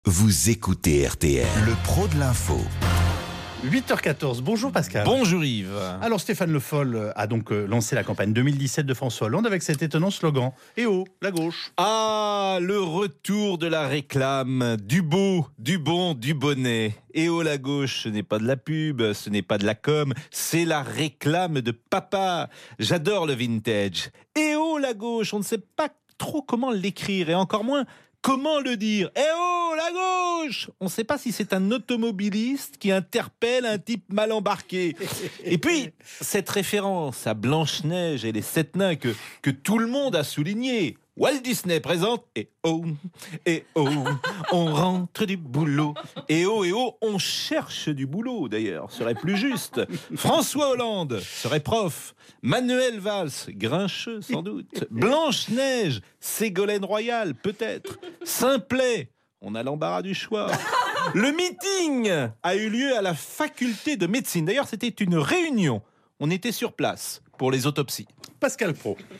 Vous écoutez RTL, le pro de l'info. 8h14, bonjour Pascal. Bonjour Yves. Alors Stéphane Le Foll a donc lancé la campagne 2017 de François Hollande avec cet étonnant slogan « Eh oh, la gauche !» Ah, le retour de la réclame, du beau, du bon, du bonnet. Et oh la gauche, ce n'est pas de la pub, ce n'est pas de la com, c'est la réclame de papa. J'adore le vintage. Et oh la gauche, on ne sait pas trop comment l'écrire et encore moins comment le dire. Eh oh la gauche! On ne sait pas si c'est un automobiliste qui interpelle un type mal embarqué. Et puis, cette référence à Blanche-Neige et les 7 nains que tout le monde a souligné. Walt Disney présente « Eh oh, on rentre du boulot. Eh oh, on cherche du boulot » d'ailleurs, serait plus juste. François Hollande serait prof. Manuel Valls, grincheux sans doute. Blanche-Neige, Ségolène Royal peut-être. Simplet, on a l'embarras du choix. Le meeting a eu lieu à la faculté de médecine. D'ailleurs, c'était une réunion. On était sur place pour les autopsies. Pascal Pro.